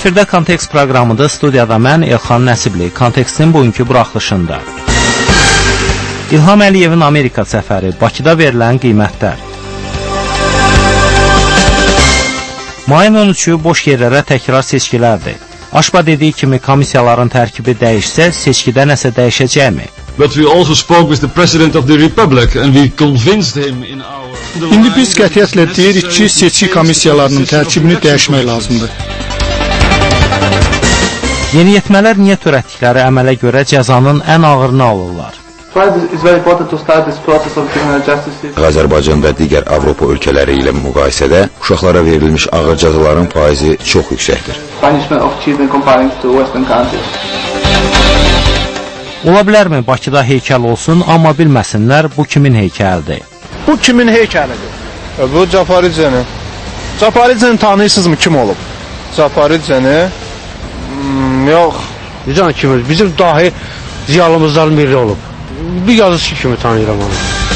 Efirdə Kontekst proqramında studiyada mən Elxan Nəsibli. Kontekstin bugünkü buraxılışında İlham Əliyevin Amerika səfəri, Bakıda verilən qiymətlər. Mayın 13-ü boş yerlərə təkrar seçkilərdir. Aşba dediyi kimi komissiyaların tərkibi dəyişsə, seçkidə nəsə dəyişəcəkmi? But we also spoke with the President of the Republic and we convinced him in our... İndi biz qətiyyətlə deyirik ki, seçki komissiyalarının tərkibini dəyişmək lazımdır. Yeniyetmələr niyə törətdikləri əmələ görə cəzanın ən ağırını alırlar? Azərbaycan və digər Avropa ölkələri ilə müqayisədə uşaqlara verilmiş ağır cəzaların faizi çox yüksəkdir. Ola bilərmi Bakıda heykəl olsun, amma bilməsinlər bu kimin heykəlidir? Bu kimin heykəlidir? Bu Cafaridzenin. Cafaridzenin tanıyırsınızmı kim olub? Cafaridzenin? Yox. Necə kimi? Bizim dahi ziyalımızdan biri olub. Bir yazıcı kimi tanıyıram onu.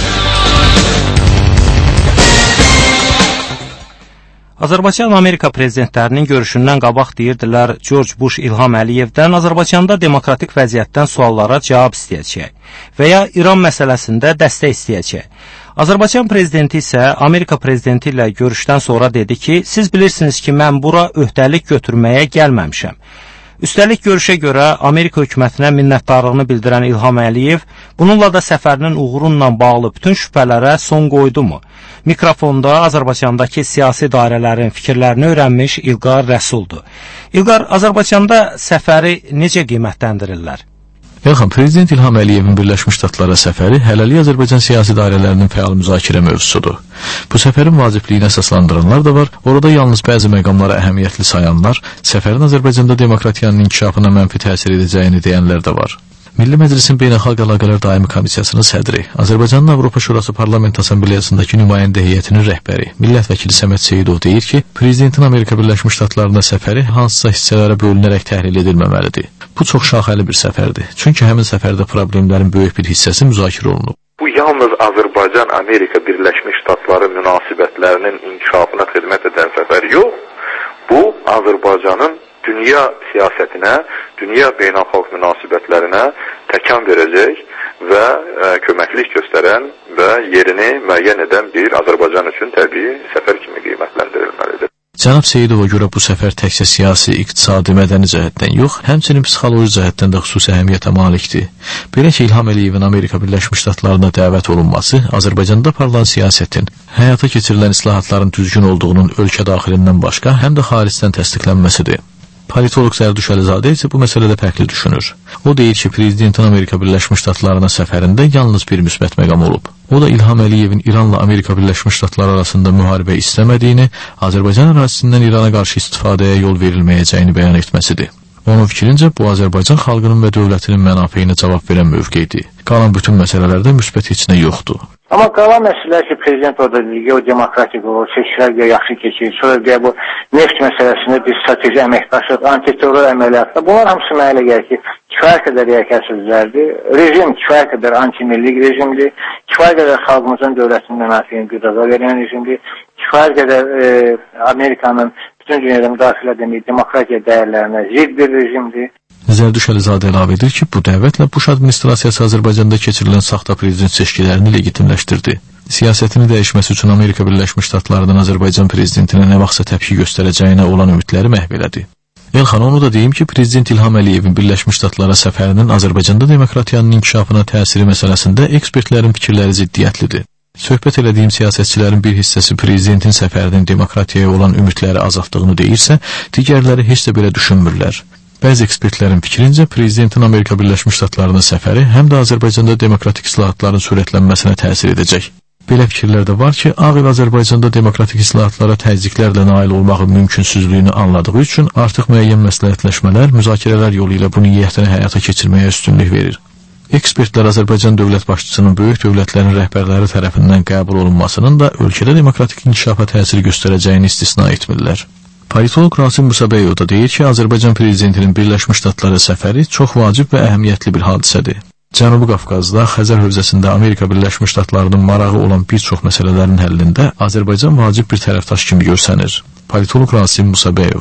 Azərbaycan-Amerika prezidentlərinin görüşündən qabaq deyirdilər, George Bush İlham Əliyevdən Azərbaycanda demokratik vəziyyətdən suallara cavab istəyəcək və ya İran məsələsində dəstək istəyəcək. Azərbaycan prezidenti isə Amerika prezidenti ilə görüşdən sonra dedi ki, siz bilirsiniz ki, mən bura öhdəlik götürməyə gəlməmişəm. Üstəlik görüşə görə Amerika hökumətinə minnətdarlığını bildirən İlham Əliyev bununla da səfərinin uğurunla bağlı bütün şübhələrə son qoydu mu? Mikrofonda Azərbaycandakı siyasi dairələrin fikirlərini öyrənmiş İlqar Rəsuldur. İlqar, Azərbaycanda səfəri necə qiymətləndirirlər? Elxan, Prezident İlham Əliyevin Birləşmiş Ştatlara səfəri hələlik Azərbaycan siyasi dairələrinin fəal müzakirə mövzusudur. Bu səfərin vacibliyini əsaslandıranlar da var, orada yalnız bəzi məqamlara əhəmiyyətli sayanlar, səfərin Azərbaycanda demokratiyanın inkişafına mənfi təsir edəcəyini deyənlər də var. Milli Məclisin Beynəlxalq Əlaqələr Daimi Komissiyasının sədri, Azərbaycanın Avropa Şurası Parlament Assambleyasındakı nümayəndə heyətinin rəhbəri, millət vəkili Səməd Seyidov deyir ki, Prezidentin Amerika Birləşmiş Ştatlarına səfəri hansısa hissələrə bölünərək təhlil edilməməlidir. Bu çox şaxəli bir səfərdir, çünki həmin səfərdə problemlərin böyük bir hissəsi müzakirə olunub. Bu yalnız Azərbaycan-Amerika Birləşmiş Ştatları münasibətlərinin inkişafına xidmət edən səfər yox, bu Azərbaycanın dünya siyasətinə, dünya beynəlxalq münasibətlərinə təkan verəcək və köməklik göstərən və yerini müəyyən edən bir Azərbaycan üçün təbii səfər kimi qiymətləndirilməlidir. Cənab Seyidova görə bu səfər təkcə siyasi, iqtisadi, mədəni cəhətdən yox, həmçinin psixoloji cəhətdən də xüsusi əhəmiyyətə malikdir. Belə ki, İlham Əliyevin Amerika Birləşmiş Ştatlarına dəvət olunması Azərbaycanda aparılan siyasətin, həyata keçirilən islahatların düzgün olduğunun ölkə daxilindən başqa, həm də xaricdən təsdiqlənməsidir. Politolog Zərdüş Əlizadə isə bu məsələdə fərqli düşünür. O deyir ki, Prezidentin Amerika Birləşmiş Ştatlarına səfərində yalnız bir müsbət məqam olub. O da İlham Əliyevin İranla Amerika Birləşmiş Ştatları arasında müharibə istəmədiyini, Azərbaycan ərazisindən İrana qarşı istifadəyə yol verilməyəcəyini bəyan etməsidir. Onun fikrincə, bu Azərbaycan xalqının və dövlətinin mənafeyinə cavab verən mövqedir. Qalan bütün məsələlərdə müsbət heç nə yoxdur. Amma qalan məsələlər ki, prezident orada geodemokratik olur, seçkilər yaxşı keçir, sonra deyə bu neft məsələsində bir strateji əməkdaşlıq, antiterror əməliyyatlar, bunlar hamısı mənə elə gəlir ki, kifayət qədər rəyakətsizlərdir. Rejim kifayət qədər antimilli rejimdir, kifayət qədər xalqımızın dövlətinin mənafeyini qıdağa verən rejimdir, kifayət qədər Amerikanın bütün dünyada müdaxilə demək, demokratiya dəyərlərinə zidd bir rejimdir. Zərdüş Əlizadə əlavə edir ki, bu dəvətlə Bush administrasiyası Azərbaycanda keçirilən saxta prezident seçkilərini legitimləşdirdi. Siyasətini dəyişməsi üçün Amerika Birləşmiş Ştatlarından Azərbaycan prezidentinə nə vaxtsa təpki göstərəcəyinə olan ümidləri məhv elədi. Elxan, onu da deyim ki, Prezident İlham Əliyevin Birləşmiş Ştatlara səfərinin Azərbaycanda demokratiyanın inkişafına təsiri məsələsində ekspertlərin fikirləri ziddiyyətlidir. Söhbət elədiyim siyasətçilərin bir hissəsi prezidentin səfərinin demokratiyaya olan ümidləri azaltdığını deyirsə, digərləri heç də belə düşünmürlər. Bəzi ekspertlərin fikrincə, Prezidentin Amerika Birləşmiş Ştatlarına səfəri həm də Azərbaycanda demokratik islahatların sürətlənməsinə təsir edəcək. Belə fikirlər də var ki, Ağ Ev Azərbaycanda demokratik islahatlara təzyiqlərlə nail olmağın mümkünsüzlüyünü anladığı üçün artıq müəyyən məsləhətləşmələr, müzakirələr yolu ilə bu niyyətini həyata keçirməyə üstünlük verir. Ekspertlər Azərbaycan dövlət başçısının böyük dövlətlərin rəhbərləri tərəfindən qəbul olunmasının da ölkədə demokratik inkişafa təsir göstərəcəyini istisna etmirlər. Politolog Rasim Musabeyov da deyir ki, Azərbaycan prezidentinin Birləşmiş Ştatlara səfəri çox vacib və əhəmiyyətli bir hadisədir. Cənubi Qafqazda, Xəzər hövzəsində Amerika Birləşmiş Ştatlarının marağı olan bir çox məsələlərin həllində Azərbaycan vacib bir tərəfdaş kimi görsənir. Politolog Rasim Musabeyov.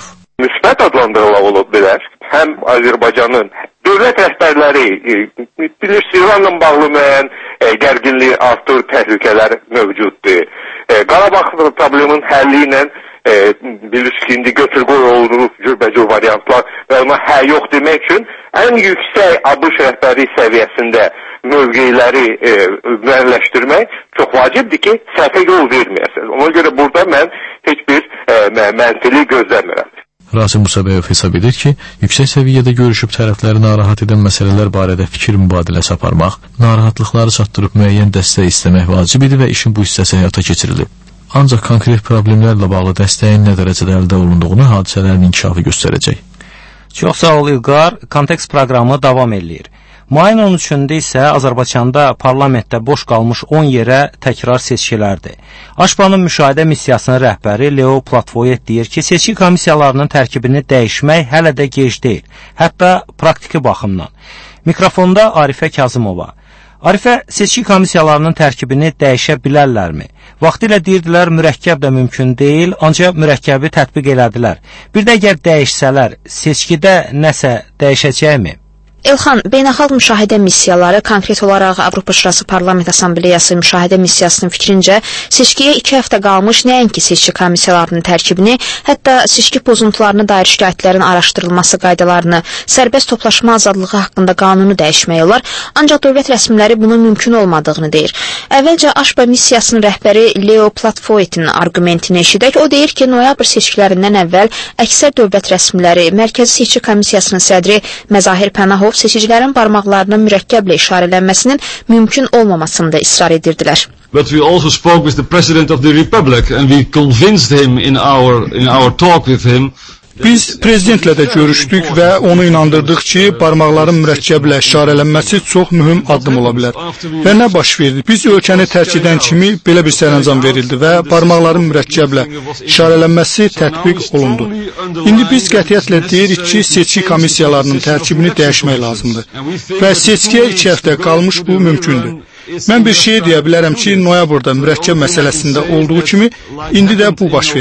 müsbət adlandırılmaq ola bilər. Həm Azərbaycanın dövlət rəhbərləri bilirsiniz, İranla bağlı müəyyən gərginlik, artır təhlükələr mövcuddur. Qarabağ problemin həlli ilə bilirsiniz ki, indi götür-qoy olunur cürbəcür variantlar və ona hə yox demək üçün ən yüksək ABŞ rəhbəri səviyyəsində mövqeləri müəyyənləşdirmək çox vacibdir ki, səhvə yol verməyəsiniz. Ona görə burada mən heç bir mənzili gözləmirəm. Rasim Musabəyov hesab edir ki, yüksək səviyyədə görüşüb tərəfləri narahat edən məsələlər barədə fikir mübadiləsi aparmaq, narahatlıqları çatdırıb müəyyən dəstək istəmək vacib idi və işin bu hissəsi həyata keçirilib. Ancaq konkret problemlərlə bağlı dəstəyin nə dərəcədə əldə olunduğunu hadisələrin inkişafı göstərəcək. Çox sağ ol İlqar, Kontekst proqramı davam edir. Mayın 13-də isə Azərbaycanda parlamentdə boş qalmış 10 yerə təkrar seçkilərdir. AŞPA-nın müşahidə missiyasının rəhbəri Leo Platvoyet deyir ki, seçki komissiyalarının tərkibini dəyişmək hələ də gec deyil, hətta praktiki baxımdan. Mikrofonda Arifə Kazımova. Arifə, seçki komissiyalarının tərkibini dəyişə bilərlərmi? Vaxtilə deyirdilər, mürəkkəb də mümkün deyil, ancaq mürəkkəbi tətbiq elədilər. Bir də əgər dəyişsələr, seçkidə nəsə dəyişəcəkmi? Elxan, beynəlxalq müşahidə missiyaları, konkret olaraq Avropa Şurası Parlament Assambleyası müşahidə missiyasının fikrincə, seçkiyə 2 həftə qalmış nəinki seçki komissiyalarının tərkibini, hətta seçki pozuntularına dair şikayətlərin araşdırılması qaydalarını, sərbəst toplaşma azadlığı haqqında qanunu dəyişmək olar, ancaq dövlət rəsmiləri bunun mümkün olmadığını deyir. Əvvəlcə AŞPA missiyasının rəhbəri Leo Platvoyetin argumentini eşidək. O deyir ki, noyabr seçkilərindən əvvəl əksər dövlət rəsmiləri, Mərkəzi Seçki Komissiyasının sədri Məzahir Pənahov seçicilərin barmaqlarına mürəkkəblə işarələnməsinin mümkün olmamasında israr edirdilər. But we also spoke with the President of the Republic and we convinced him in our talk with him. Biz prezidentlə də görüşdük və onu inandırdıq ki, barmaqların mürəkkəblə işarələnməsi çox mühüm addım ola bilər. Və nə baş verdi? Biz ölkəni tərk edən kimi belə bir sərəncam verildi və barmaqların mürəkkəblə işarələnməsi tətbiq olundu. İndi biz qətiyyətlə deyirik ki, seçki komissiyalarının tərkibini dəyişmək lazımdır və seçkiyə 2 həftə qalmış bu mümkündür. Mən bir şey deyə bilərəm ki, noyabrda mürəkkəb məsələsində olduğu kimi indi də bu baş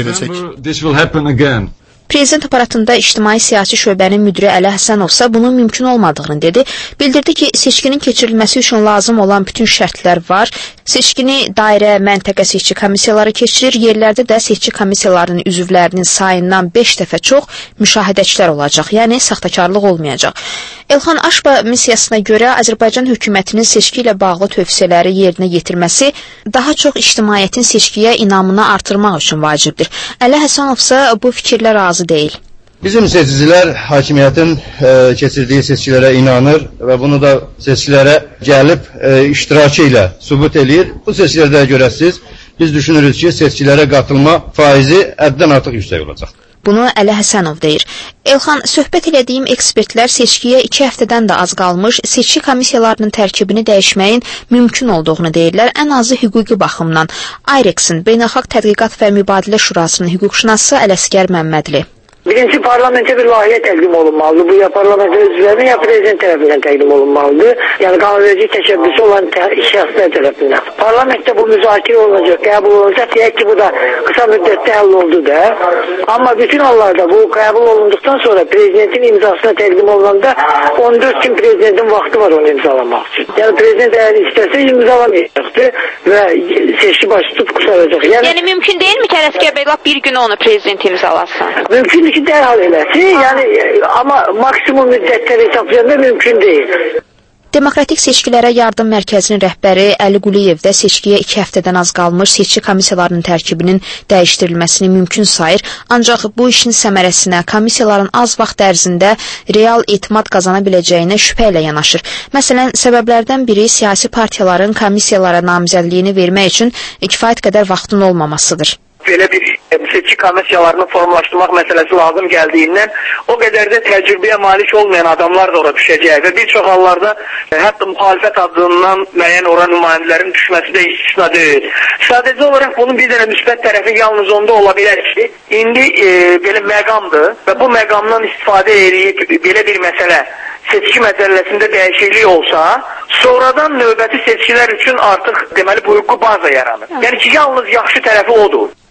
verəcək. Prezident aparatında ictimai siyasi şöbənin müdiri Əli Həsənovsa bunun mümkün olmadığını dedi. Bildirdi ki, seçkinin keçirilməsi üçün lazım olan bütün şərtlər var. Seçkini dairə, məntəqə seçki komissiyaları keçirir. Yerlərdə də seçki komissiyalarının üzvlərinin sayından 5 dəfə çox müşahidəçilər olacaq. Yəni, saxtakarlıq olmayacaq. Elxan, AŞPA missiyasına görə Azərbaycan hökumətinin seçki ilə bağlı tövsiyələri yerinə yetirməsi daha çox ictimaiyyətin seçkiyə inamını artırmaq üçün vacibdir. Əli Həsənovsa bu fikirlə razı deyil. Bizim seçicilər hakimiyyətin keçirdiyi seçkilərə inanır və bunu da seçkilərə gəlib iştirakı ilə sübut eləyir. Bu seçkilərdə görəsiz, biz düşünürüz ki, seçkilərə qatılma faizi həddən artıq yüksək olacaq. Bunu Əli Həsənov deyir. Elxan, söhbət elədiyim ekspertlər seçkiyə 2 həftədən də az qalmış seçki komissiyalarının tərkibini dəyişməyin mümkün olduğunu deyirlər, ən azı hüquqi baxımdan. IREX-in Beynəlxalq Tədqiqat və Mübadilə Şurasının hüquqşünası Ələsgər Məmmədli. Birinci parlamentə bir layihə təqdim olunmalıdır. Bu ya parlament üzvlərinin ya prezident tərəfindən təqdim olunmalıdır. Yəni qanunverici təşəbbüsü olan şəxslər tərəfindən. Parlamentdə bu müzakirə olunacaq, qəbul olunacaq. Deyək ki, bu da qısa müddətdə həll oldu da. Amma bütün hallarda bu qəbul olunduqdan sonra prezidentin imzasına təqdim olunanda 14 gün prezidentin vaxtı var onu imzalamaq üçün. Yəni prezident əgər istəsə imzalamayacaqdır və seçki başı tutub qurtaracaq. Yəni mümkün deyilmi ki, Ələsgər bəy bir gün onu prezident imzalasın? Mümkün ki, dərhal eləsin, yəni, amma maksimum müddətləri hesablayanda mümkün deyil. Demokratik seçkilərə yardım mərkəzinin rəhbəri Əli Quliyev də seçkiyə 2 həftədən az qalmış seçki komissiyalarının tərkibinin dəyişdirilməsini mümkün sayır, ancaq bu işin səmərəsinə komissiyaların az vaxt ərzində real etimad qazana biləcəyinə şübhə ilə yanaşır. Məsələn, səbəblərdən biri siyasi partiyaların komissiyalara namizədliyini vermək üçün kifayət qədər vaxtın olmamasıdır. Belə bir seçki komissiyalarını formalaşdırmaq məsələsi lazım gəldiyindən o qədər də təcrübəyə malik olmayan adamlar da ora düşəcək və bir çox hallarda hətta müxalifət adından müəyyən ora nümayəndələrin düşməsi də istisna deyil. Sadəcə olaraq bunun bir dənə müsbət tərəfi yalnız onda ola bilər ki, indi belə məqamdır və bu məqamdan istifadə edib belə bir məsələ seçki məsələsində dəyişiklik olsa, sonradan növbəti seçkilər üçün artıq deməli bu hüquqi baza yaranır. Yəni ki, yalnız yaxşı tərəfi odur.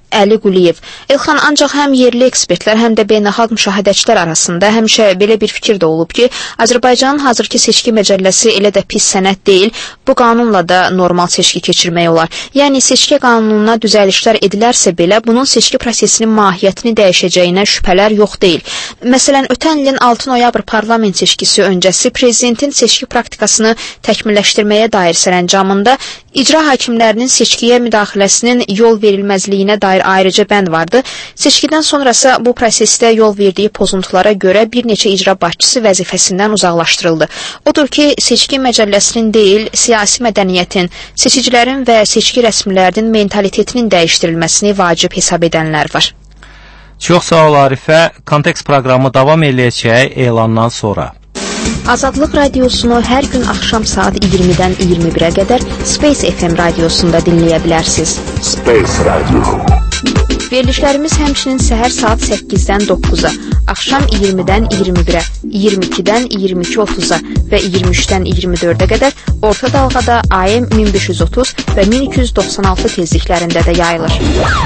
Əli Quliyev. İlxan, ancaq həm yerli ekspertlər, həm də beynəlxalq müşahidəçilər arasında həmişə belə bir fikir də olub ki, Azərbaycanın hazırki seçki məcəlləsi elə də pis sənəd deyil, bu qanunla da normal seçki keçirmək olar. Yəni, seçki qanununa düzəlişlər edilərsə belə, bunun seçki prosesinin mahiyyətini dəyişəcəyinə şübhələr yox deyil. Məsələn, ötən ilin 6 noyabr parlament seçkisi öncəsi prezidentin seçki praktikasını təkmilləşdirməyə dair sərəncamında icra hakimlərinin seçkiyə müdaxiləsinin yol verilməzliyinə dair ayrıca bənd vardı. Seçkidən sonrası bu prosesdə yol verdiyi pozuntulara görə bir neçə icra başçısı vəzifəsindən uzaqlaşdırıldı. Odur ki, seçki məcəlləsinin deyil, siyasi mədəniyyətin, seçicilərin və seçki rəsmilərinin mentalitetinin dəyişdirilməsini vacib hesab edənlər var. Çox sağ ol Arifə. Kontekst proqramı davam eləyəcək elandan sonra. Azadlıq radiosunu hər gün axşam saat 20-dən 21-ə qədər Space FM radiosunda dinləyə bilərsiniz. Space Radio. Verilişlərimiz həmçinin səhər saat 8-dən 9-a, axşam 20-dən 21-ə, 22-dən 22:30-a və 23-dən 24-ə qədər orta dalğada AM 1530 və 1296 tezliklərində də yayılır.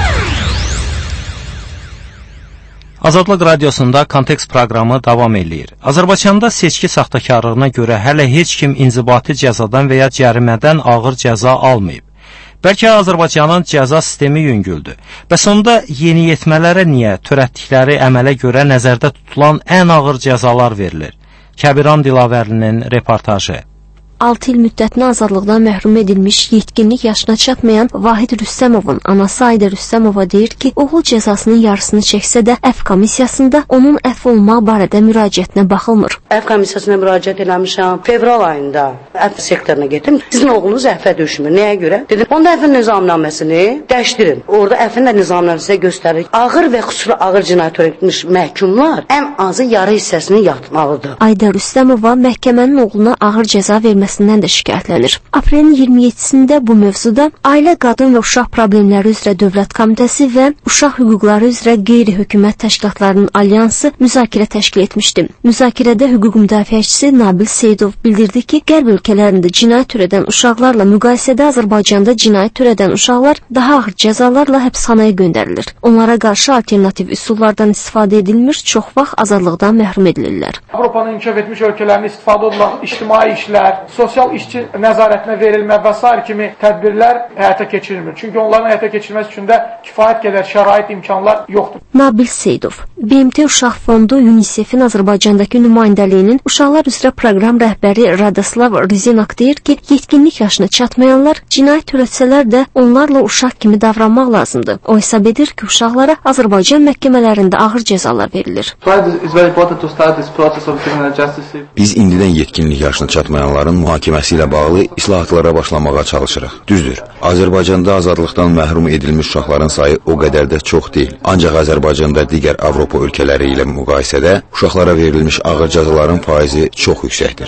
Azadlıq radiosunda Kontekst proqramı davam eləyir. Azərbaycanda seçki saxtakarlığına görə hələ heç kim inzibati cəzadan və ya cərimədən ağır cəza almayıb. Bəlkə Azərbaycanın cəza sistemi yüngüldür. Bəs onda yeniyetmələrə niyə törətdikləri əmələ görə nəzərdə tutulan ən ağır cəzalar verilir? Kəbiran Dilavərlinin reportajı. 6 il müddətinə azadlıqdan məhrum edilmiş, yetkinlik yaşına çatmayan Vahid Rüstəmovun anası Ayda Rüstəmova deyir ki, oğul cəzasının yarısını çəksə də əfv komissiyasında onun əfv olmaq barədə müraciətinə baxılmır. Əfv komissiyasına müraciət eləmişəm. Fevral ayında əfv sektoruna getdim. Sizin oğlunuz əfvə düşmür. Nəyə görə? Dedim, onda əfvin nizamnaməsini dəyişdirin. Orada əfvin də nizamnaməsinə göstərir. Ağır və xüsusi ağır cinayət törətmiş məhkumlar ən azı yarı hissəsini yatmalıdır. Ayda Rüstəmova məhkəmənin oğluna ağır cəza verməsindən də şikayətlənir. Aprelin 27-sində bu mövzuda Ailə, Qadın və Uşaq Problemləri üzrə Dövlət Komitəsi və Uşaq Hüquqları üzrə Qeyri-Hökumət Təşkilatlarının Alyansı müzakirə təşkil etmişdi. Müzakirədə hüquq müdafiəçisi Nabil Seyidov bildirdi ki, qərb ölkələrində cinayət törədən uşaqlarla müqayisədə Azərbaycanda cinayət törədən uşaqlar daha ağır cəzalarla həbsxanaya göndərilir. Onlara qarşı alternativ üsullardan istifadə edilmir, çox vaxt azadlıqdan məhrum edilirlər. Avropanın inkişaf etmiş ölkələrində istifadə olunan ictimai işlər, sosial işçi nəzarətinə verilmə və s. kimi tədbirlər həyata keçirilmir. Çünki onların həyata keçirilməsi üçün də kifayət qədər şərait, imkanlar yoxdur. Nabil Seyidov, BMT Uşaq Fondu UNICEF-in Azərbaycandakı nümayəndəliyinin uşaqlar üzrə proqram rəhbəri Radoslav Rizinak deyir ki, yetkinlik yaşına çatmayanlar cinayət törətsələr də onlarla uşaq kimi davranmaq lazımdır. O hesab edir ki, uşaqlara Azərbaycan məhkəmələrində ağır cəzalar verilir. Biz indidən yetkinlik yaşına çatmayanların mühakiməsi ilə bağlı islahatlara başlamağa çalışırıq. Düzdür, Azərbaycanda azadlıqdan məhrum edilmiş uşaqların sayı o qədər də çox deyil. Ancaq Azərbaycanda digər Avropa ölkələri ilə müqayisədə uşaqlara verilmiş ağır cəzaların faizi çox yüksəkdir.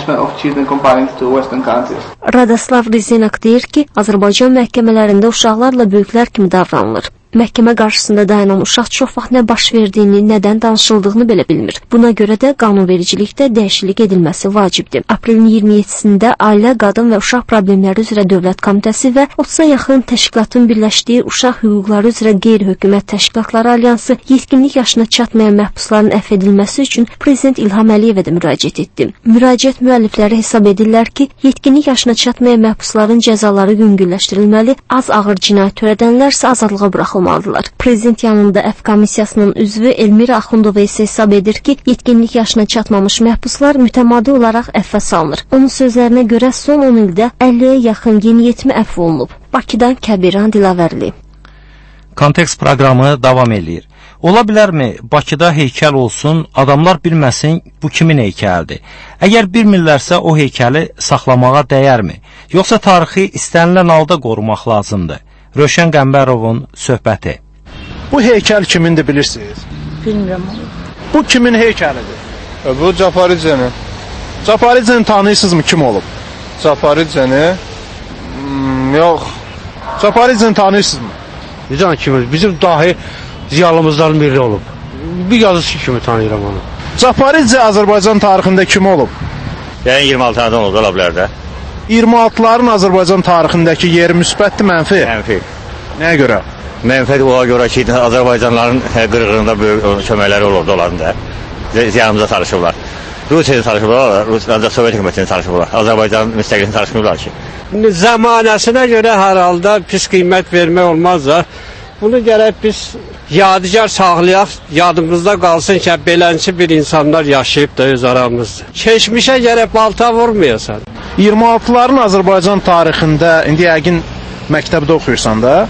Radoslav Rizinak deyir ki, Azərbaycan məhkəmələrində uşaqlarla böyüklər kimi davranılır. Məhkəmə qarşısında dayanan uşaq çox vaxt nə baş verdiyini, nədən danışıldığını belə bilmir. Buna görə də qanunvericilikdə dəyişiklik edilməsi vacibdir. Aprelin 27-sində Ailə, Qadın və Uşaq Problemləri üzrə Dövlət Komitəsi və 30-a yaxın təşkilatın birləşdiyi Uşaq Hüquqları üzrə Qeyri-Hökumət Təşkilatları Alyansı yetkinlik yaşına çatmayan məhbusların əfv edilməsi üçün Prezident İlham Əliyevə də müraciət etdi. Müraciət müəllifləri hesab edirlər ki, yetkinlik yaşına çatmayan məhbusların cəzaları yüngülləşdirilməli, az ağır cinayət törədənlərsə azadlığa buraxılmalıdır. Prezident yanında əfv komissiyasının üzvü Elmira Axundova isə hesab edir ki, yetkinlik yaşına çatmamış məhbuslar mütəmadi olaraq əfvə salınır. Onun sözlərinə görə son 10 ildə 50-yə yaxın yeniyetmə əfv olunub. Bakıdan Kəbiran Dilavərli. Kontekst proqramı davam eləyir. Ola bilərmi Bakıda heykəl olsun, adamlar bilməsin bu kimin heykəlidir? Əgər bilmirlərsə o heykəli saxlamağa dəyərmi? Yoxsa tarixi istənilən halda qorumaq lazımdır? Rövşən Qəmbərovun söhbəti. Bu heykəl kimindir bilirsiniz? Bilmirəm. Bu kimin heykəlidir? Bu Cafaridzenin. Cafaridzenin tanıyırsınızmı kim olub? Cafaridzenin? Yox. Cafaridzenin tanıyırsınızmı? Necə kimi? Bizim dahi ziyalımızdan biri olub. Bir yazısı kimi tanıyıram onu. Cafaridze Azərbaycan tarixində kim olub? Yəni 26 anadan oldu, ola bilər də. 26'ların Azərbaycan tarixindəki yeri müsbətdir, mənfi? Mənfi. Nəyə görə? Mənfəət ona görə ki, Azərbaycanlıların qırğınında böyük köməkləri olurdu onların da. Yanımıza çalışırlar. Rusiyada çalışırlar, Rusiyada Sovet hökumətində çalışırlar. Azərbaycan müstəqilliğini çalışmırlar ki. Zamanəsinə görə hər halda pis qiymət vermək olmaz da. Bunu gərək biz yadigar saxlayaq, yadımızda qalsın ki, belənçi bir insanlar yaşayıb da öz aramızda. Keçmişə gərək balta vurmayasan. 26'ların Azərbaycan tarixində, indi yəqin məktəbdə oxuyursan da,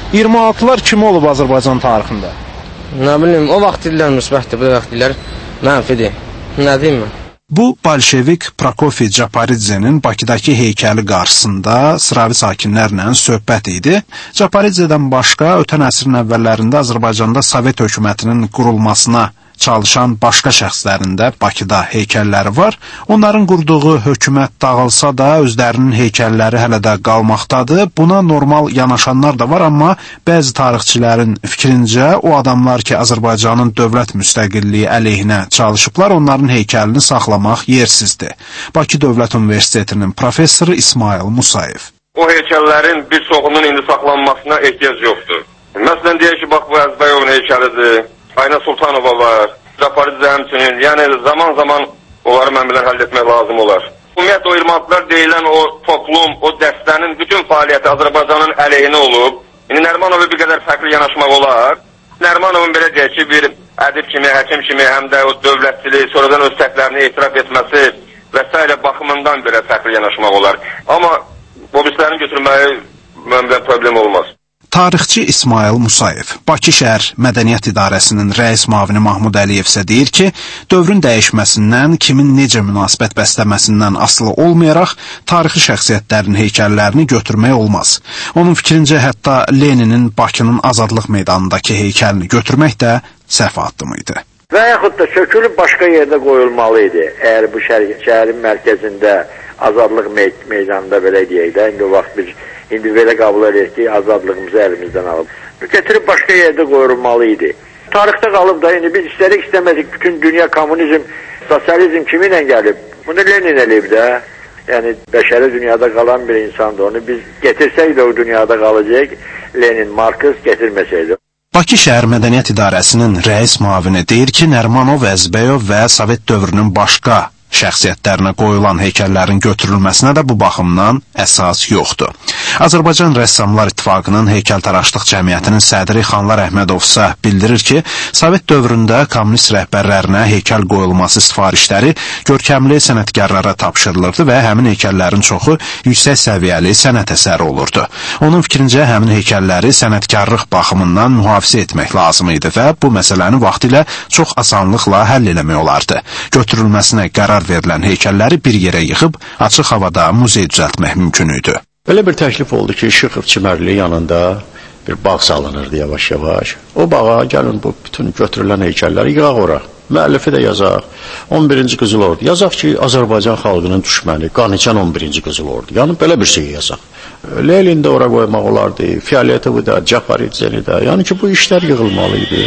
26'lar kim olub Azərbaycan tarixində? Nə bilim, o vaxt dillər müsbətdir, bu vaxt dillər mənfidir. Nə deyim mən? Bu, Bolşevik Prokofy Caparidze'nin Bakıdakı heykəli qarşısında sıravi sakinlərlə söhbət idi. Caparidze'dən başqa, ötən əsrin əvvəllərində Azərbaycanda Sovet hökumətinin qurulmasına çalışan başqa şəxslərin də Bakıda heykəlləri var. Onların qurduğu hökumət dağılsa da özlərinin heykəlləri hələ də qalmaqdadır. Buna normal yanaşanlar da var, amma bəzi tarixçilərin fikrincə o adamlar ki, Azərbaycanın dövlət müstəqilliyi əleyhinə çalışıblar, onların heykəlini saxlamaq yersizdir. Bakı Dövlət Universitetinin professoru İsmail Musayev. O heykəllərin bir çoxunun indi saxlanmasına ehtiyac yoxdur. Məsələn, deyək ki, bax, bu Əzbəyovun heykəlidir. Ayna Sultanova var, Zaparidze həmçinin, yəni zaman-zaman onları mənbələr həll etmək lazım olar. Ümumiyyətlə, o 26'lar deyilən o toplum, o dəstənin bütün fəaliyyəti Azərbaycanın əleyhinə olub. İndi Nərimanova bir qədər fərqli yanaşmaq olar. Nərimanovun belə deyək ki, bir ədib kimi, həkim kimi, həm də o dövlətçiliyi, sonradan öz səhvlərini etiraf etməsi və s. baxımından belə fərqli yanaşmaq olar. Amma o birislərini götürməyi mənbələr problem olmaz. Tarixçi İsmail Musayev, Bakı şəhər Mədəniyyət İdarəsinin rəis müavini Mahmud Əliyev isə deyir ki, dövrün dəyişməsindən, kimin necə münasibət bəsləməsindən asılı olmayaraq, tarixi şəxsiyyətlərin heykəllərini götürmək olmaz. Onun fikrincə, hətta Leninin Bakının Azadlıq meydanındakı heykəlini götürmək də səhv addımıydı. Və yaxud da sökülüb başqa yerdə qoyulmalı idi. Əgər bu şəhərin mərkəzində Azadlıq meydanında belə deyək də, indi o vaxt biz İndi belə qəbul edirik ki, azadlığımızı əlimizdən alıb. Gətirib başqa yerdə qoyulmalı idi. Tarixdə qalıb da, indi biz istərik istəmədik, bütün dünya kommunizm, sosializm kiminlə gəlib? Bunu Lenin eləyib də. Yəni, bəşəri dünyada qalan bir insandır. Onu biz getirsək də o dünyada qalacaq, Lenin, Marks getirməsəydi. Bakı şəhər Mədəniyyət İdarəsinin rəis müavini deyir ki, Nərimanov, Əzbəyov və Sovet dövrünün başqa şəxsiyyətlərinə qoyulan heykəllərin götürülməsinə də bu baxımdan əsas yoxdur. Azərbaycan Rəssamlar İttifaqının Heykəltaraşlıq Cəmiyyətinin sədri Xanlar Əhmədovsa bildirir ki, Sovet dövründə kommunist rəhbərlərinə heykəl qoyulması sifarişləri görkəmli sənətkarlara tapşırılırdı və həmin heykəllərin çoxu yüksək səviyyəli sənət əsəri olurdu. Onun fikrincə, həmin heykəlləri sənətkarlıq baxımından mühafizə etmək lazım idi və bu məsələni vaxtilə çox asanlıqla həll eləmək olardı. Götürülməsinə qərar verilən heykəlləri bir yerə yığıb, açıq havada muzey düzəltmək mümkün idi. Belə bir təklif oldu ki, Şıxov çimərliyi yanında bir bağ salınırdı yavaş-yavaş. O bağa gəlin bu bütün götürülən heykəlləri yığaq ora. Müəllifi də yazaq. 11-ci Qızıl Ordu. Yazaq ki, Azərbaycan xalqının düşməni, qaniçən 11-ci Qızıl Ordu. Yəni, belə bir şey yazaq. Lenin də ora qoymaq olardı, Fioletovu da, Caparidzeni də. Yəni ki, bu işlər yığılmalı idi.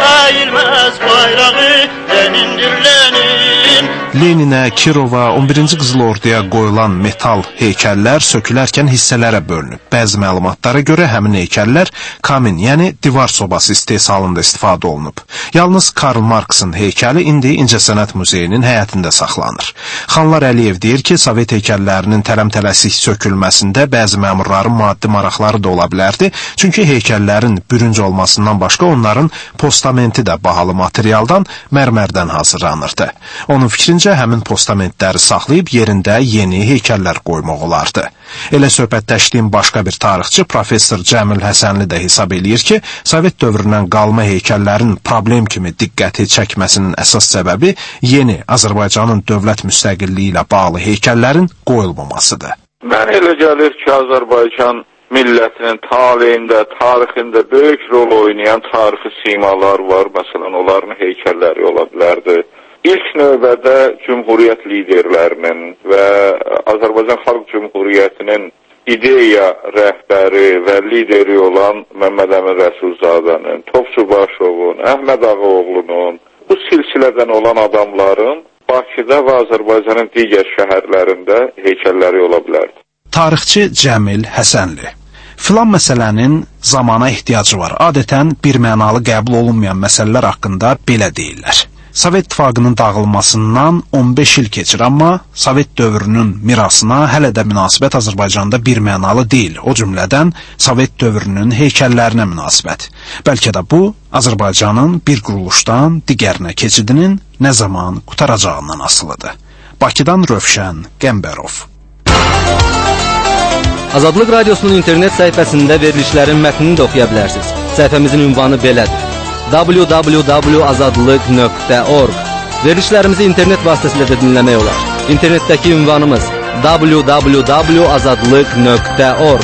Əyilməz bayrağı Lenindir Lenin. Leninə, Kirova, 11-ci Qızıl Orduya qoyulan metal heykəllər sökülərkən hissələrə bölünüb. Bəzi məlumatlara görə həmin heykəllər kamin, yəni divar sobası istehsalında istifadə olunub. Yalnız Karl Marksın heykəli indi İncəsənət Muzeyinin həyətində saxlanır. Xanlar Əliyev deyir ki, Sovet heykəllərinin tələm-tələsik sökülməsində bəzi məmurların maddi maraqları da ola bilərdi, çünki heykəllərin bürünc olmasından başqa onların postamenti də bahalı materialdan, mərmərdən hazırlanırdı. Onun fikrincə, həmin postamentləri saxlayıb yerində yeni heykəllər qoymaq olardı. Elə söhbətləşdiyim başqa bir tarixçi, professor Cəmil Həsənli də hesab eləyir ki, Sovet dövründən qalma heykəllərin problem kimi diqqəti çəkməsinin əsas səbəbi yeni Azərbaycanın dövlət müstəqilliyi ilə bağlı heykəllərin qoyulmamasıdır. Mən elə gəlir ki, Azərbaycan millətinin taleyində, tarixində böyük rol oynayan tarixi simalar var. Məsələn, onların heykəlləri ola bilərdi. İlk növbədə Cümhuriyyət liderlərinin və Azərbaycan Xalq Cümhuriyyətinin ideya rəhbəri və lideri olan Məmməd Əmin Rəsulzadənin, Topçubaşovun, Əhməd Ağaoğlunun, bu silsilədən olan adamların Bakıda və Azərbaycanın digər şəhərlərində heykəlləri ola bilərdi. Tarixçi Cəmil Həsənli. Filan məsələnin zamana ehtiyacı var. Adətən birmənalı qəbul olunmayan məsələlər haqqında belə deyirlər. Sovet İttifaqının dağılmasından 15 il keçir, amma Sovet dövrünün mirasına hələ də münasibət Azərbaycanda birmənalı deyil. O cümlədən Sovet dövrünün heykəllərinə münasibət. Bəlkə də bu, Azərbaycanın bir quruluşdan digərinə keçidinin nə zaman qutaracağından asılıdır. Bakıdan Rövşən Qəmbərov. Azadlıq Radiosunun internet səhifəsində verilişlərin mətnini də oxuya bilərsiniz. Səhifəmizin ünvanı belədir: www.azadlıq.org. Verilişlərimizi internet vasitəsilə də dinləmək olar. İnternetdəki ünvanımız www.azadlıq.org.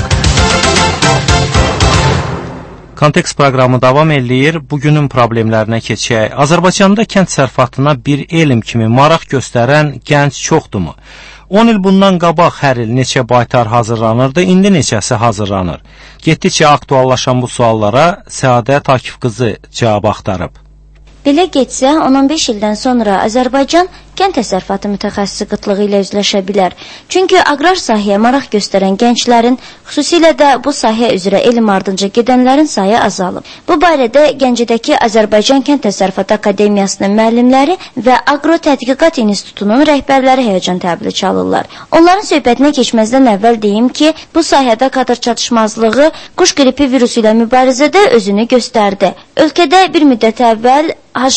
Kontekst proqramı davam eləyir. Bugünün problemlərinə keçək. Azərbaycanda kənd sərfatına bir elm kimi maraq göstərən gənc çoxdurmu? 10 il bundan qabaq hər il neçə baytar hazırlanırdı, indi neçəsi hazırlanır? Getdikcə aktuallaşan bu suallara Səadət Akif qızı cavab axtarıb. Belə getsə, 10-15 ildən sonra Azərbaycan kənd təsərrüfatı mütəxəssisi qıtlığı ilə üzləşə bilər. Çünki aqrar sahəyə maraq göstərən gənclərin, xüsusilə də bu sahə üzrə elm ardınca gedənlərin sayı azalıb. Bu barədə Gəncədəki Azərbaycan Kənd Təsərrüfatı Akademiyasının müəllimləri və Aqro Tədqiqat İnstitutunun rəhbərləri həyəcan təbili çalırlar. Onların söhbətinə keçməzdən əvvəl deyim ki, bu sahədə kadr çatışmazlığı quş qripi virusu ilə mübarizədə özünü göstərdi. Ölkədə bir müddət əvvəl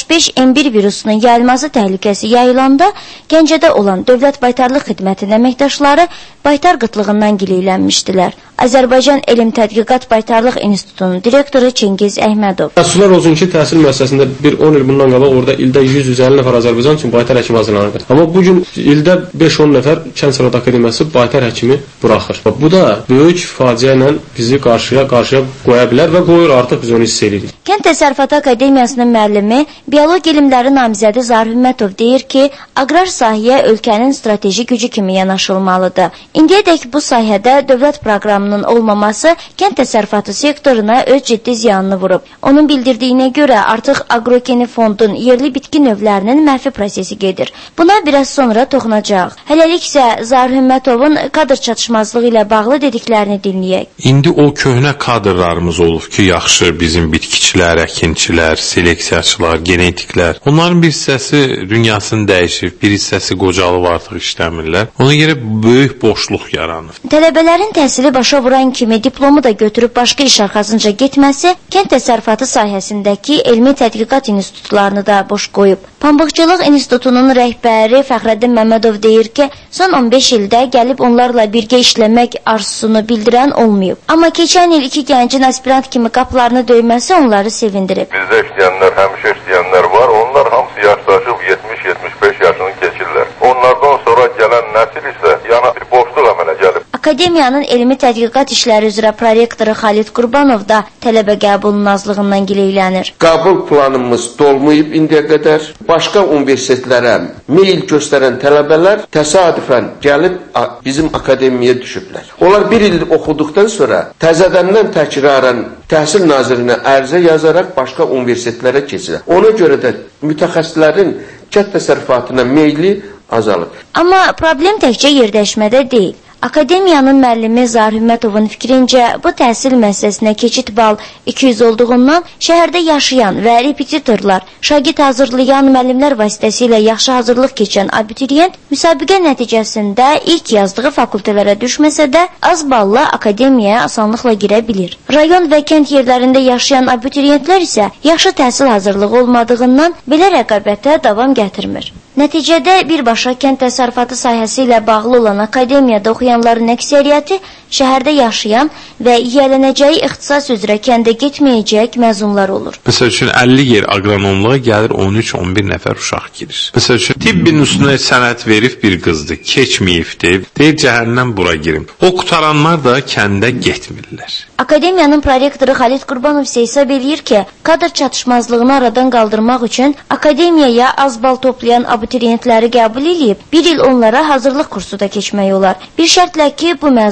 H5N1 virusunun yayılması təhlükəsi yayılanda Gəncədə olan Dövlət Baytarlıq Xidmətinin əməkdaşları baytar qıtlığından gileylənmişdilər. Azərbaycan Elm Tədqiqat Baytarlıq İnstitutunun direktoru Çingiz Əhmədov. Təəssüflər olsun ki, təhsil müəssisəsində bir 10 il bundan qabaq orada ildə 100-150 nəfər Azərbaycan üçün baytar həkimi hazırlanırdı. Amma bugün ildə 5-10 nəfər Kənd Təsərrüfatı Akademiyası baytar həkimi buraxır. Bu da böyük faciə ilə bizi qarşıya qoya bilər və qoyur, artıq biz onu hiss edirik. Kənd Təsərrüfatı Akademiyasının müəllimi, bioloji elmləri namizədi Zahir Hümmətov deyir ki, aqrar sahəyə ölkənin strateji gücü kimi yanaşılmalıdır. İndiyədək bu sahədə dövlət proqramının olmaması kənd təsərrüfatı sektoruna öz ciddi ziyanını vurub. Onun bildirdiyinə görə artıq Agrokeni fondun yerli bitki növlərinin məhvi prosesi gedir. Buna biraz sonra toxunacaq. Hələlik isə Zahir Hümmətovun kadr çatışmazlığı ilə bağlı dediklərini dinləyək. İndi o köhnə kadrlarımız olub ki, yaxşı bizim bitkiçilər, əkinçilər, seleksiyaçılar, genetiklər. Onların bir hissəsi dünyasını dəyişib, bir hissəsi qocalıb artıq işləmirlər. Ona görə böyük boşluq yaranır. Tələbələrin təhsili başa vuran kimi diplomu da götürüb başqa iş arxasınca getməsi kənd təsərrüfatı sahəsindəki elmi tədqiqat institutlarını da boş qoyub. Pambıqçılıq İnstitutunun rəhbəri Fəxrəddin Məmmədov deyir ki, son 15 ildə gəlib onlarla birgə işləmək arzusunu bildirən olmayıb. Amma keçən il 2 gəncin aspirant kimi qapılarını döyməsi onları sevindirib. Bizdə işləyənlər, həmişə işləyənlər var. Onlar hamısı yaşlaşıb 70-75 yaşını keçirlər. Onlardan sonra gələn nəsil isə yana bir boşluq əmələ gəlib. Akademiyanın elmi tədqiqat işləri üzrə prorektoru Xalid Qurbanov da tələbə qəbulunun azlığından gileylənir. Qəbul planımız dolmayıb indiyə qədər. Başqa universitetlərə meyil göstərən tələbələr təsadüfən gəlib bizim akademiyaya düşüblər. Onlar bir il oxuduqdan sonra təzədəndən təkrarən Təhsil Nazirinə ərizə yazaraq başqa universitetlərə keçirlər. Ona görə də mütəxəssislərin kənd təsərrüfatına meyli azalıb. Amma problem təkcə yerdəşmədə deyil. Akademiyanın müəllimi Zahir Hümmətovun fikrincə, bu təhsil müəssisəsinə keçid bal 200 olduğundan şəhərdə yaşayan və repetitorlar, şagird hazırlayan müəllimlər vasitəsilə yaxşı hazırlıq keçən abituriyent müsabiqə nəticəsində ilk yazdığı fakültələrə düşməsə də az balla akademiyaya asanlıqla girə bilir. Rayon və kənd yerlərində yaşayan abituriyentlər isə yaxşı təhsil hazırlığı olmadığından belə rəqabətə davam gətirmir. Nəticədə birbaşa kənd təsərrüfatı sahəsi ilə bağlı olan akademiyada oxuyanların əksəriyyəti şəhərdə yaşayan və yiyələnəcəyi ixtisas üzrə kəndə getməyəcək məzunlar olur. Məsəl üçün 50 yer aqronomluğa gəlir 13-11 nəfər uşaq girir. Məsəl üçün tibbin üstünə sənəd verib bir qızdır, keçməyibdir, deyir cəhənnəm bura girim. O qutaranlar da kəndə getmirlər. Akademiyanın prorektoru Xalid Qurbanov isə hesab eləyir ki, kadr çatışmazlığını aradan qaldırmaq üçün akademiyaya az bal toplayan abituriyentləri qəbul edib, bir il onlara hazırlıq kursu da keçmək olar. Bir şərtlə ki, bu məzunlar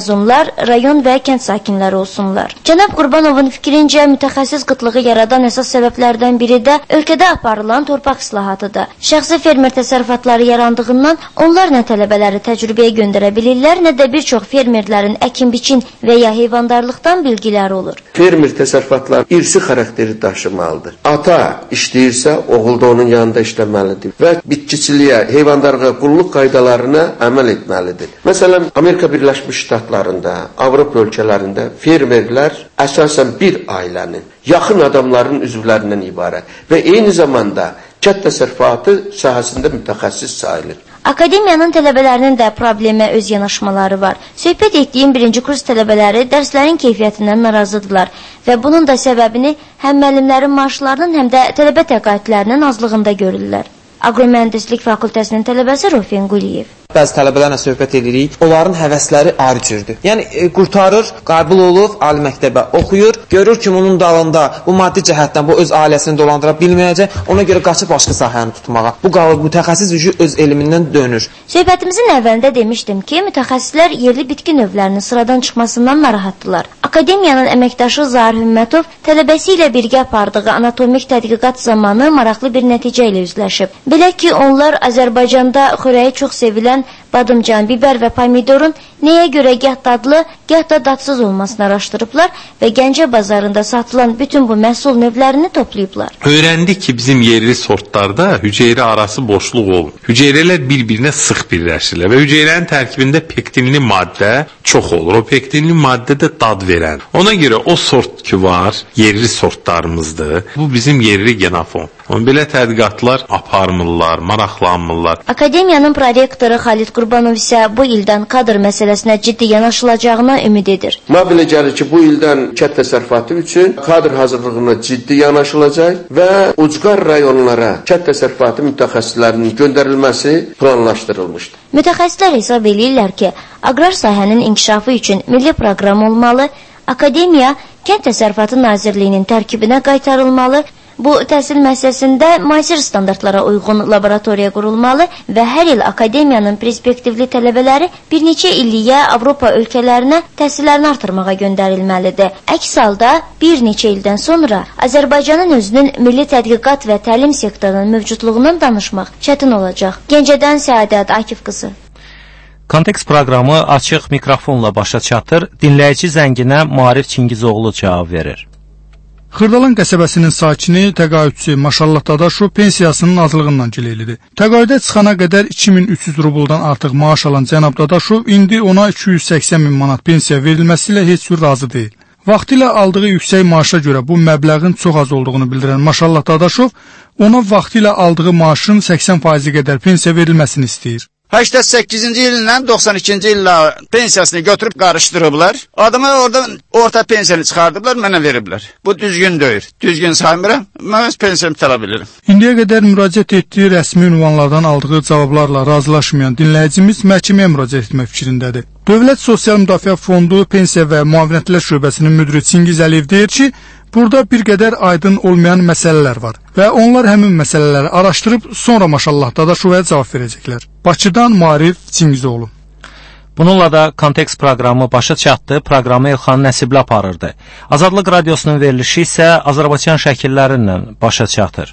olsunlar, rayon və kənd sakinləri olsunlar. Cənab Qurbanovun fikrincə mütəxəssis qıtlığı yaradan əsas səbəblərdən biri də ölkədə aparılan torpaq islahatıdır. Şəxsi fermer təsərrüfatları yarandığından onlar nə tələbələri təcrübəyə göndərə bilirlər, nə də bir çox fermerlərin əkin-biçin və ya heyvandarlıqdan bilgiləri olur. Fermer təsərrüfatları irsi xarakteri daşımalıdır. Ata işləyirsə, oğul da onun yanında işləməlidir və bitkiçiliyə, heyvandarlığa, qulluq qaydalarına əməl etməlidir. Məsələn, Amerika Birləşmiş Ştatlarında, Avropa ölkələrində fermerlər əsasən bir ailənin, yaxın adamların üzvlərindən ibarət və eyni zamanda kənd təsərrüfatı sahəsində mütəxəssis sayılır. Akademiyanın tələbələrinin də problemə öz yanaşmaları var. Söhbət etdiyim birinci kurs tələbələri dərslərin keyfiyyətindən narazıdırlar və bunun da səbəbini həm müəllimlərin maaşlarının, həm də tələbə təqaüdlərinin azlığında görürlər. Agromühəndislik fakültəsinin tələbəsi Rufin Quliyev. Bəzi tələbələrlə söhbət edirik, onların həvəsləri ayrı cürdür. Yəni, qurtarır, qəbul olub, ali məktəbə oxuyur, görür ki, onun dalında bu maddi cəhətdən bu öz ailəsini dolandıra bilməyəcək, ona görə qaçıb başqa sahəni tutmağa. Bu qalıb mütəxəssis üzü öz elmindən dönür. Söhbətimizin əvvəlində demişdim ki, mütəxəssislər yerli bitki növlərinin sıradan çıxmasından narahatdılar. Akademiyanın əməkdaşı Zahir Hümmətov tələbəsi ilə birgə apardığı anatomik tədqiqat zamanı maraqlı bir nəticə ilə üzləşib. Belə ki, onlar Azərbaycanda xörəyi çox sevilən badımcan, biber və pomidorun nəyə görə gah dadlı, gah da dadsız olmasını araşdırıblar və Gəncə bazarında satılan bütün bu məhsul növlərini toplayıblar. Öyrəndik ki, bizim yerli sortlarda hüceyrə arası boşluq olur. Hüceyrələr bir-birinə sıx birləşirlər və hüceyrənin tərkibində pektinli maddə çox olur. O pektinli maddə də dad verən. Ona görə o sort ki var, yerli sortlarımızdır. Bu bizim yerli genofon. Belə tədqiqatlar aparmırlar, maraqlanmırlar. Akademiyanın prorektoru Xalid Qurbanov isə bu ildən kadr məsələsinə ciddi yanaşılacağına ümid edir. Belə gəlir ki, bu ildən kənd təsərrüfatı üçün kadr hazırlığına ciddi yanaşılacaq və ucqar rayonlara kənd təsərrüfatı mütəxəssislərinin göndərilməsi planlaşdırılmışdır. Mütəxəssislər hesab edirlər ki, aqrar sahənin inkişafı üçün milli proqram olmalı, akademiya Kənd Təsərrüfatı Nazirliyinin tərkibinə qaytarılmalı. Bu təhsil müəssisəsində müasir standartlara uyğun laboratoriya qurulmalı və hər il akademiyanın perspektivli tələbələri bir neçə illiyə Avropa ölkələrinə təhsillərini artırmağa göndərilməlidir. Əks halda bir neçə ildən sonra Azərbaycanın özünün milli tədqiqat və təlim sektorunun mövcudluğundan danışmaq çətin olacaq. Gəncədən Səadət Akif qızı. Kontekst proqramı açıq mikrofonla başa çatır. Dinləyici zənginə Maarif Çingizoğlu cavab verir. Xırdalan qəsəbəsinin sakini, təqaüdçü Maşallah Dadaşov pensiyasının azlığından gileylidir. Təqaüdə çıxana qədər 2300 rubuldan artıq maaş alan cənab Dadaşov indi ona 280 min manat pensiya verilməsi ilə heç bir razı deyil. Vaxtilə aldığı yüksək maaşa görə bu məbləğin çox az olduğunu bildirən Maşallah Dadaşov ona vaxtilə aldığı maaşın 80% qədər pensiya verilməsini istəyir. 88-ci illə 92-ci illə pensiyasını götürüb qarışdırıblar. Adama orada orta pensiyanı çıxardıblar, mənə veriblər. Bu düzgün deyil. Düzgün saymıram. Mən öz pensiyamı tələb edirəm. İndiyə qədər müraciət etdiyi rəsmi ünvanlardan aldığı cavablarla razılaşmayan dinləyicimiz məhkəməyə müraciət etmək fikrindədir. Dövlət Sosial Müdafiə Fondu Pensiya və Müavinətlər Şöbəsinin müdiri Çingiz Əliyev deyir ki, burada bir qədər aydın olmayan məsələlər var və onlar həmin məsələləri araşdırıb sonra Maşallah Dadaşovaya cavab verəcəklər. Bakıdan Maarif Çingizoğlu. Bununla da kontekst proqramı başa çatdı. Proqramı Elxan Nəsibli aparırdı. Azadlıq Radiosunun verilişi isə Azərbaycan şəkilləri ilə başa çatır.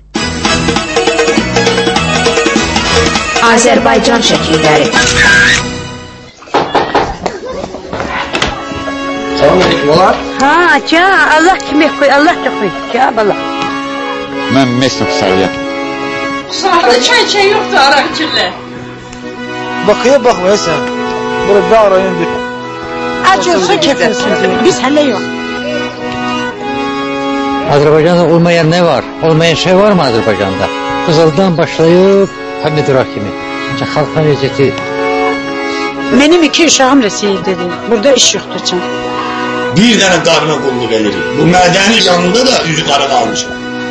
Azərbaycan şəkilləri. Olar? Ha, ca, Allah kimi koy, Allah çok koy. Ca, Allah. Mən Mesut Sarıyan. Sağda çay yoktu arak içinde. Bakıya bakma sen. Burada arayın bir. Acıyorsun kefilsin. Biz hele yok. Azərbaycanda olmayan ne var? Olmayan şey var mı Azərbaycanda? Kızıldan başlayıp Hamidurak kimi. Xalq vəziyyəti. Benim 2 uşağım Rəsiyə dedi. Burada iş yoktur can. Bir dənə qarına qulluq edirik. Bu mədənin yanında da üzü qara qalmış.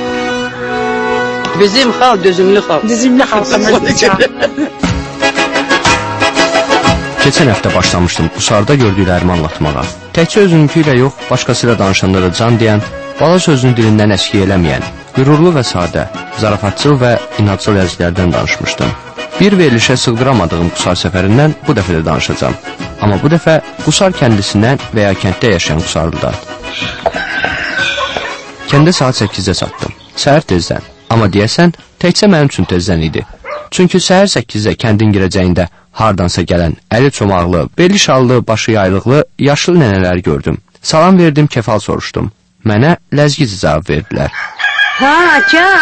Bizim xalq dözümlü xalq. Dizimli xalq. Keçən həftə başlamışdım Qusarda gördüklərimi anlatmağa. Təkcə özününki ilə yox, başqasıyla danışanda da can deyən, bala sözünü dilindən əski eləməyən, qürurlu və sadə, zarafatçıl və inadçıl əzizlərdən danışmışdım. Bir verilişə sığdıramadığım Qusar səfərindən bu dəfə də danışacağım. Amma bu dəfə Qusar kəndisindən və ya kənddə yaşayan Qusarlılardır. Kəndə saat 8-də çatdım. Səhər tezdən. Amma deyəsən, təkcə mənim üçün tezdən idi. Çünki səhər 8-də kəndin girəcəyində hardansa gələn, əli çomaqlı, beli şallı, başı yaylıqlı, yaşlı nənələri gördüm. Salam verdim, kefal soruşdum. Mənə ləzgiz cavab verdilər. Ha,